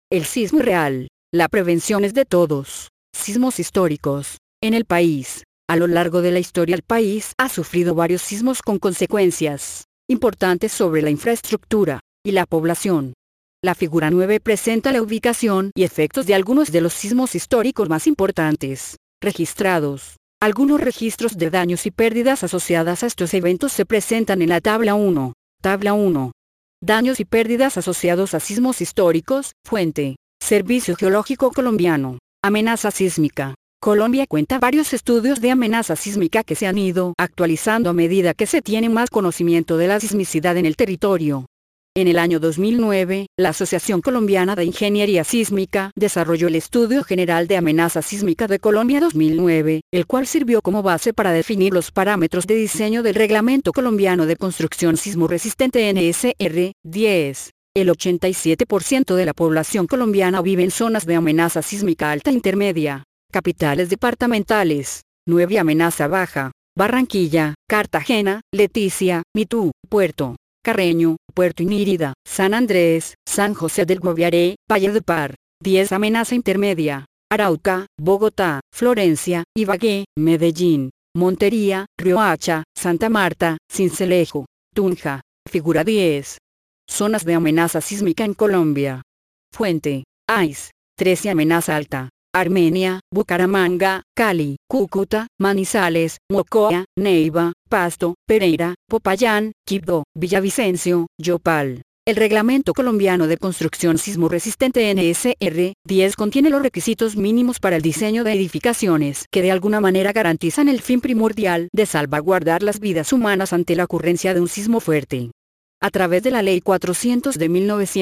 El sismo real. La prevención es de todos. Sismos históricos. En el país. A lo largo de la historia el país ha sufrido varios sismos con consecuencias importantes sobre la infraestructura y la población. La figura 9 presenta la ubicación y efectos de algunos de los sismos históricos más importantes registrados. Algunos registros de daños y pérdidas asociadas a estos eventos se presentan en la tabla 1. Tabla 1. Daños y pérdidas asociados a sismos históricos. Fuente: Servicio Geológico Colombiano. Amenaza sísmica. Colombia cuenta varios estudios de amenaza sísmica que se han ido actualizando a medida que se tiene más conocimiento de la sismicidad en el territorio. En el año 2009, la Asociación Colombiana de Ingeniería Sísmica desarrolló el Estudio General de Amenaza Sísmica de Colombia 2009, el cual sirvió como base para definir los parámetros de diseño del Reglamento Colombiano de Construcción Sismo Resistente NSR 10. El 87% de la población colombiana vive en zonas de amenaza sísmica alta e intermedia. Capitales departamentales: 9 amenaza baja: Barranquilla, Cartagena, Leticia, Mitú, Puerto Carreño, Puerto Inírida, San Andrés, San José del Guaviare, Valledupar. 10 amenaza intermedia: Arauca, Bogotá, Florencia, Ibagué, Medellín, Montería, Riohacha, Santa Marta, Sincelejo, Tunja. Figura 10. Zonas de amenaza sísmica en Colombia. Fuente: AIS. 13 amenaza alta: Armenia, Bucaramanga, Cali, Cúcuta, Manizales, Mocoa, Neiva, Pasto, Pereira, Popayán, Quibdó, Villavicencio, Yopal. El Reglamento Colombiano de Construcción Sismo Resistente NSR 10 contiene los requisitos mínimos para el diseño de edificaciones que de alguna manera garantizan el fin primordial de salvaguardar las vidas humanas ante la ocurrencia de un sismo fuerte. A través de la Ley 400 de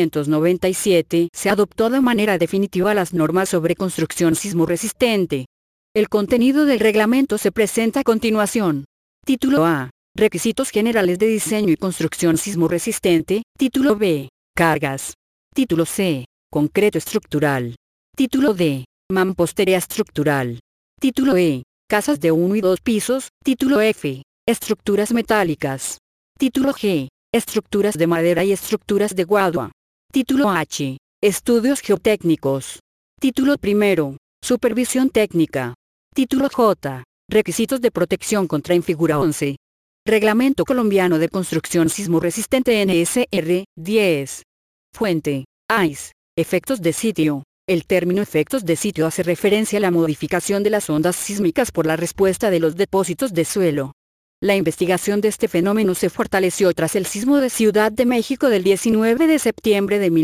1997, se adoptó de manera definitiva las normas sobre construcción sismo resistente. El contenido del reglamento se presenta a continuación. Título A. Requisitos generales de diseño y construcción sismo resistente. Título B. Cargas. Título C. Concreto estructural. Título D. Mampostería estructural. Título E. Casas de 1 y 2 pisos. Título F. Estructuras metálicas. Título G. Estructuras de madera y estructuras de guadua. Título H. Estudios geotécnicos. Título primero. Supervisión técnica. Título J. Requisitos de protección contra en figura 11. Reglamento Colombiano de Construcción Sismo Resistente NSR 10. Fuente: AIS. Efectos de sitio. El término efectos de sitio hace referencia a la modificación de las ondas sísmicas por la respuesta de los depósitos de suelo. La investigación de este fenómeno se fortaleció tras el sismo de Ciudad de México del 19 de septiembre de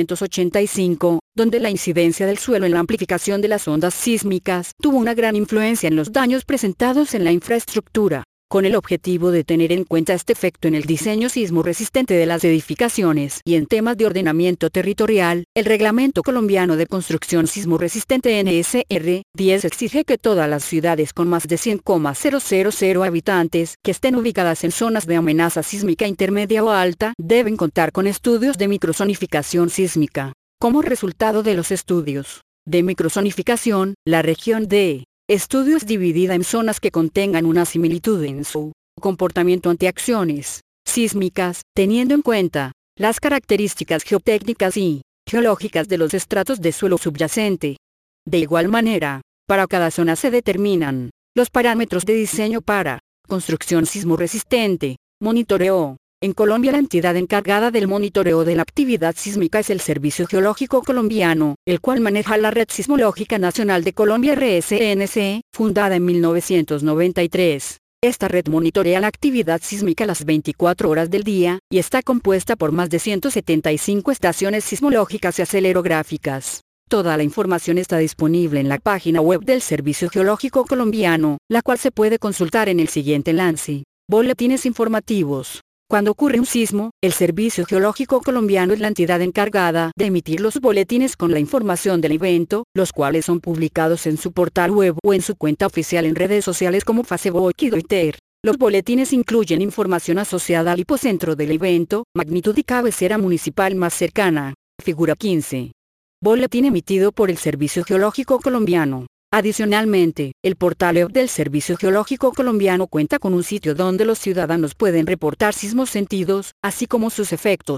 1985, donde la incidencia del suelo en la amplificación de las ondas sísmicas tuvo una gran influencia en los daños presentados en la infraestructura. Con el objetivo de tener en cuenta este efecto en el diseño sismo resistente de las edificaciones y en temas de ordenamiento territorial, el Reglamento Colombiano de Construcción Sismo Resistente NSR 10 exige que todas las ciudades con más de 100,000 habitantes que estén ubicadas en zonas de amenaza sísmica intermedia o alta deben contar con estudios de microzonificación sísmica. Como resultado de los estudios de microzonificación, la región de estudios dividida en zonas que contengan una similitud en su comportamiento ante acciones sísmicas, teniendo en cuenta las características geotécnicas y geológicas de los estratos de suelo subyacente. De igual manera, para cada zona se determinan los parámetros de diseño para construcción sismo resistente. Monitoreo. En Colombia la entidad encargada del monitoreo de la actividad sísmica es el Servicio Geológico Colombiano, el cual maneja la Red Sismológica Nacional de Colombia RSNC, fundada en 1993. Esta red monitorea la actividad sísmica las 24 horas del día, y está compuesta por más de 175 estaciones sismológicas y acelerográficas. Toda la información está disponible en la página web del Servicio Geológico Colombiano, la cual se puede consultar en el siguiente enlace. Boletines informativos. Cuando ocurre un sismo, el Servicio Geológico Colombiano es la entidad encargada de emitir los boletines con la información del evento, los cuales son publicados en su portal web o en su cuenta oficial en redes sociales como Facebook y Twitter. Los boletines incluyen información asociada al hipocentro del evento, magnitud y cabecera municipal más cercana. Figura 15. Boletín emitido por el Servicio Geológico Colombiano. Adicionalmente, el portal web del Servicio Geológico Colombiano cuenta con un sitio donde los ciudadanos pueden reportar sismos sentidos, así como sus efectos.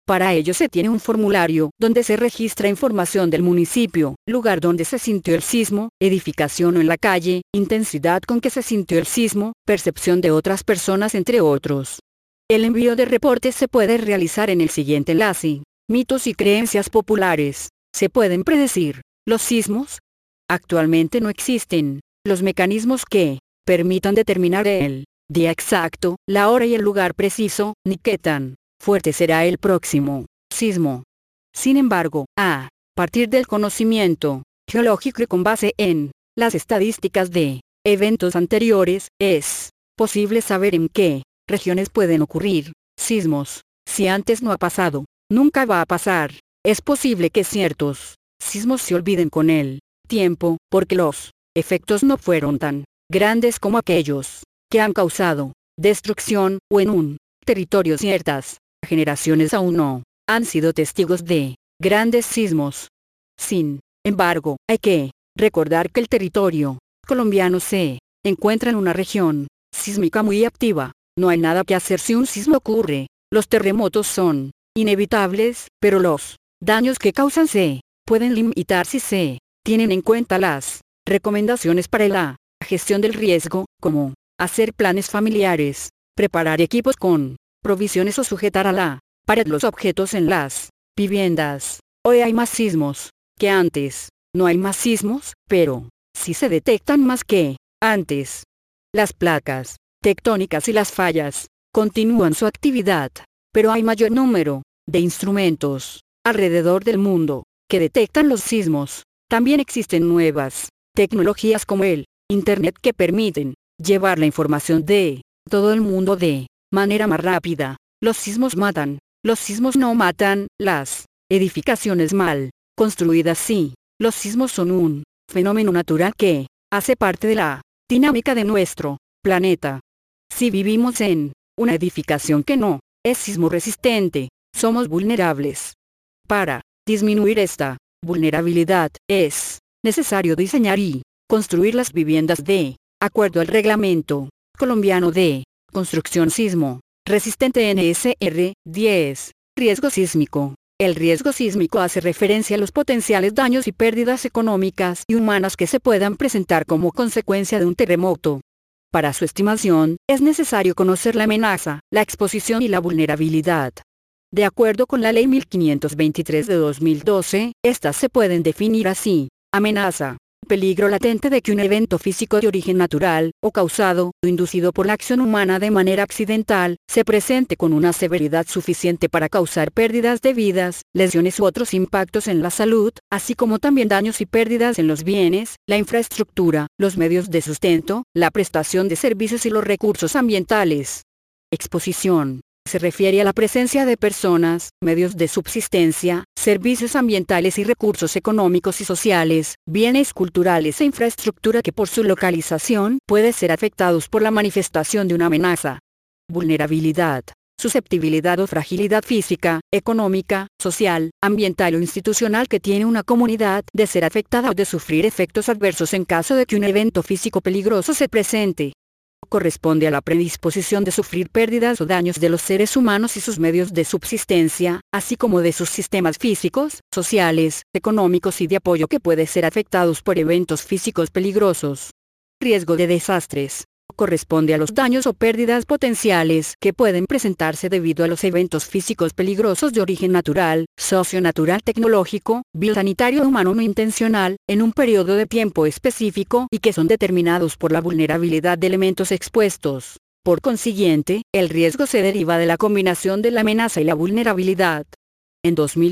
Para ello se tiene un formulario, donde se registra información del municipio, lugar donde se sintió el sismo, edificación o en la calle, intensidad con que se sintió el sismo, percepción de otras personas entre otros. El envío de reportes se puede realizar en el siguiente enlace. Mitos y creencias populares. ¿Se pueden predecir los sismos? Actualmente no existen los mecanismos que permitan determinar el día exacto, la hora y el lugar preciso, ni qué tan fuerte será el próximo sismo. Sin embargo, a partir del conocimiento geológico y con base en las estadísticas de eventos anteriores, es posible saber en qué regiones pueden ocurrir sismos. Si antes no ha pasado, nunca va a pasar. Es posible que ciertos sismos se olviden con el tiempo, porque los efectos no fueron tan grandes como aquellos que han causado destrucción, o en un territorio ciertas generaciones aún no han sido testigos de grandes sismos. Sin embargo, hay que recordar que el territorio colombiano se encuentra en una región sísmica muy activa. No hay nada que hacer si un sismo ocurre. Los terremotos son inevitables, pero los daños que causan se pueden limitar si se tienen en cuenta las recomendaciones para la gestión del riesgo, como hacer planes familiares, preparar equipos con provisiones o sujetar a la pared los objetos en las viviendas. Hoy hay más sismos que antes. No hay más sismos, pero sí se detectan más que antes. Las placas tectónicas y las fallas continúan su actividad, pero hay mayor número de instrumentos alrededor del mundo que detectan los sismos. También existen nuevas tecnologías como el Internet que permiten llevar la información de todo el mundo de manera más rápida. Los sismos matan. Los sismos no matan. Las edificaciones mal construidas sí. Los sismos son un fenómeno natural que hace parte de la dinámica de nuestro planeta. Si vivimos en una edificación que no es sismo resistente, somos vulnerables. Para disminuir esta vulnerabilidad, es necesario diseñar y construir las viviendas de acuerdo al Reglamento Colombiano de Construcción Sismo Resistente NSR 10. Riesgo sísmico. El riesgo sísmico hace referencia a los potenciales daños y pérdidas económicas y humanas que se puedan presentar como consecuencia de un terremoto. Para su estimación, es necesario conocer la amenaza, la exposición y la vulnerabilidad. De acuerdo con la Ley 1523 de 2012, estas se pueden definir así: amenaza, peligro latente de que un evento físico de origen natural, o causado, o inducido por la acción humana de manera accidental, se presente con una severidad suficiente para causar pérdidas de vidas, lesiones u otros impactos en la salud, así como también daños y pérdidas en los bienes, la infraestructura, los medios de sustento, la prestación de servicios y los recursos ambientales. Exposición. Se refiere a la presencia de personas, medios de subsistencia, servicios ambientales y recursos económicos y sociales, bienes culturales e infraestructura que por su localización puede ser afectados por la manifestación de una amenaza. Vulnerabilidad. Susceptibilidad o fragilidad física, económica, social, ambiental o institucional que tiene una comunidad de ser afectada o de sufrir efectos adversos en caso de que un evento físico peligroso se presente. Corresponde a la predisposición de sufrir pérdidas o daños de los seres humanos y sus medios de subsistencia, así como de sus sistemas físicos, sociales, económicos y de apoyo que pueden ser afectados por eventos físicos peligrosos. Riesgo de desastres. Corresponde a los daños o pérdidas potenciales que pueden presentarse debido a los eventos físicos peligrosos de origen natural, socio-natural, tecnológico, biosanitario o humano no intencional, en un periodo de tiempo específico y que son determinados por la vulnerabilidad de elementos expuestos. Por consiguiente, el riesgo se deriva de la combinación de la amenaza y la vulnerabilidad. En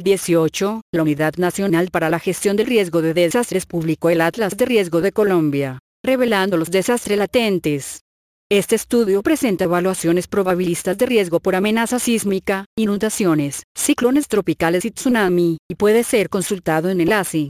2018, la Unidad Nacional para la Gestión del Riesgo de Desastres publicó el Atlas de Riesgo de Colombia, revelando los desastres latentes. Este estudio presenta evaluaciones probabilistas de riesgo por amenaza sísmica, inundaciones, ciclones tropicales y tsunami, y puede ser consultado en enlace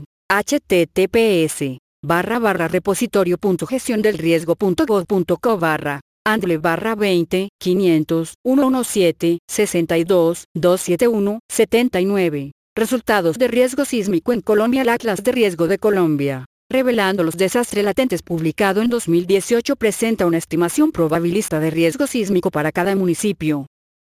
https://repositorio.gestión-del-riesgo.gov/andle/20-50117-271-79. Resultados de riesgo sísmico en Colombia. El Atlas de Riesgo de Colombia, revelando los desastres latentes, publicado en 2018, presenta una estimación probabilista de riesgo sísmico para cada municipio.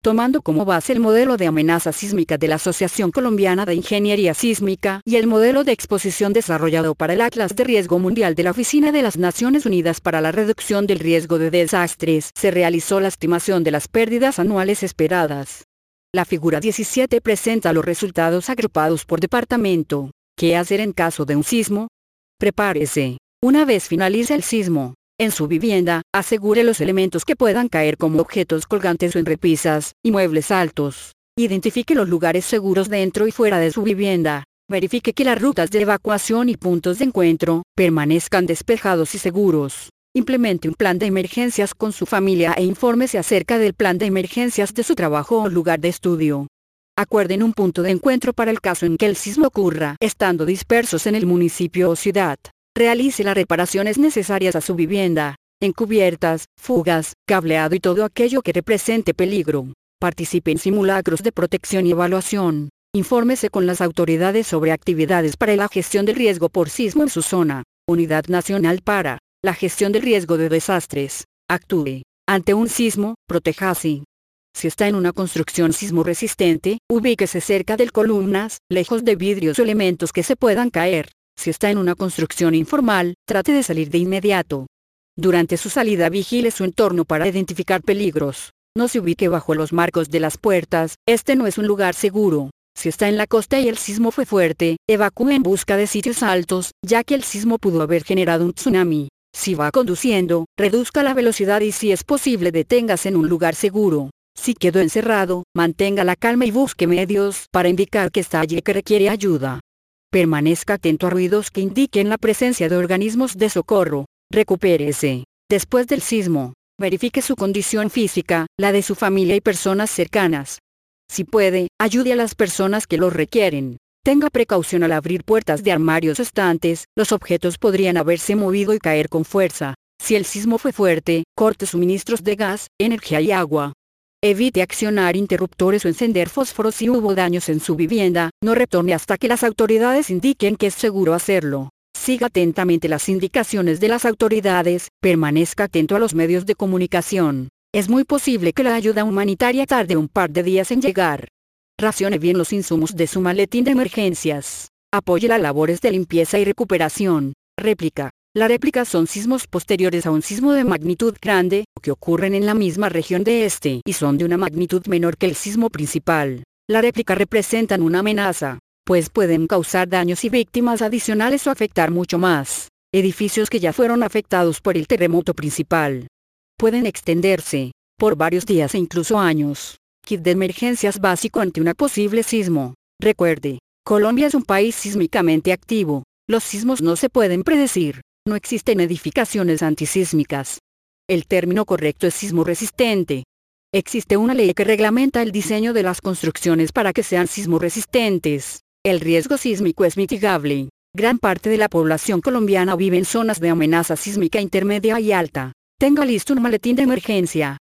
tomando como base el modelo de amenaza sísmica de la Asociación Colombiana de Ingeniería Sísmica y el modelo de exposición desarrollado para el Atlas de Riesgo Mundial de la Oficina de las Naciones Unidas para la Reducción del Riesgo de Desastres, se realizó la estimación de las pérdidas anuales esperadas. La figura 17 presenta los resultados agrupados por departamento. ¿Qué hacer en caso de un sismo? Prepárese. Una vez finalice el sismo, en su vivienda, asegure los elementos que puedan caer como objetos colgantes o en repisas, y muebles altos. Identifique los lugares seguros dentro y fuera de su vivienda. Verifique que las rutas de evacuación y puntos de encuentro permanezcan despejados y seguros. Implemente un plan de emergencias con su familia e infórmese acerca del plan de emergencias de su trabajo o lugar de estudio. Acuerden un punto de encuentro para el caso en que el sismo ocurra, estando dispersos en el municipio o ciudad. Realice las reparaciones necesarias a su vivienda, encubiertas, fugas, cableado y todo aquello que represente peligro. Participe en simulacros de protección y evaluación. Infórmese con las autoridades sobre actividades para la gestión del riesgo por sismo en su zona. Unidad Nacional para la Gestión del Riesgo de Desastres. Actúe. Ante un sismo, protéjase. Si está en una construcción sismo resistente, ubíquese cerca de columnas, lejos de vidrios o elementos que se puedan caer. Si está en una construcción informal, trate de salir de inmediato. Durante su salida vigile su entorno para identificar peligros. No se ubique bajo los marcos de las puertas, este no es un lugar seguro. Si está en la costa y el sismo fue fuerte, evacúe en busca de sitios altos, ya que el sismo pudo haber generado un tsunami. Si va conduciendo, reduzca la velocidad y si es posible deténgase en un lugar seguro. Si quedó encerrado, mantenga la calma y busque medios para indicar que está allí y que requiere ayuda. Permanezca atento a ruidos que indiquen la presencia de organismos de socorro. Recupérese. Después del sismo, verifique su condición física, la de su familia y personas cercanas. Si puede, ayude a las personas que lo requieren. Tenga precaución al abrir puertas de armarios o estantes, los objetos podrían haberse movido y caer con fuerza. Si el sismo fue fuerte, corte suministros de gas, energía y agua. Evite accionar interruptores o encender fósforos si hubo daños en su vivienda, no retorne hasta que las autoridades indiquen que es seguro hacerlo. Siga atentamente las indicaciones de las autoridades, permanezca atento a los medios de comunicación. Es muy posible que la ayuda humanitaria tarde un par de días en llegar. Racione bien los insumos de su maletín de emergencias. Apoye las labores de limpieza y recuperación. Réplica. Las réplicas son sismos posteriores a un sismo de magnitud grande, que ocurren en la misma región de este y son de una magnitud menor que el sismo principal. Las réplicas representan una amenaza, pues pueden causar daños y víctimas adicionales o afectar mucho más edificios que ya fueron afectados por el terremoto principal. Pueden extenderse por varios días e incluso años. Kit de emergencias básico ante un posible sismo. Recuerde, Colombia es un país sísmicamente activo. Los sismos no se pueden predecir. No existen edificaciones antisísmicas. El término correcto es sismo resistente. Existe una ley que reglamenta el diseño de las construcciones para que sean sismo resistentes. El riesgo sísmico es mitigable. Gran parte de la población colombiana vive en zonas de amenaza sísmica intermedia y alta. Tenga listo un maletín de emergencia.